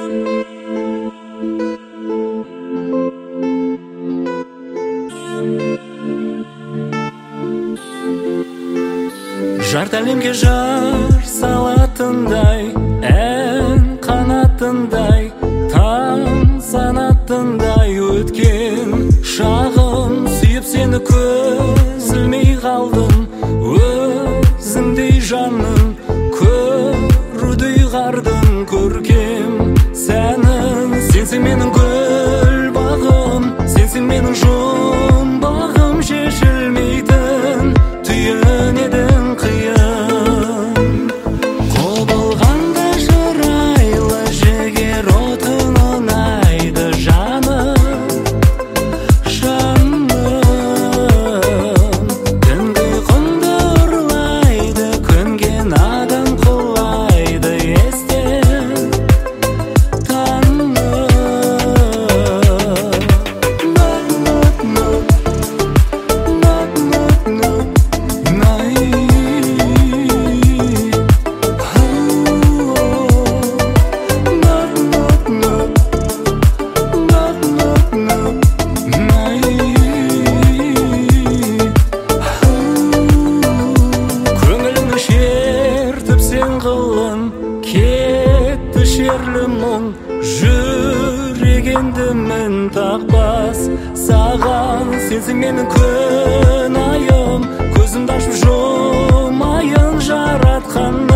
Жарты әлемге жар салатындай, ән қанатындай, таң санатындай өткен шағым. Сүйіп сені көз ілмей қалдым, өзіңдей жаным көруді ұйғардым. Көркем сәнің, сенсің менің гүл бағым, сенсің менің жұмбағым. Шешілмейтін түйін едің қиын, құбылғанда жырайлы жігер отын ұнайды жаным. Түнгі құмды ұрлайды, көнген адам құлайды естен таңым. Көңілімді шертіп сен қылын, кетті шерлі мұң. Жүрегенді мін тақпас саған, сенсің менің күн айым. Көзімді ашып жұмайын жаратқан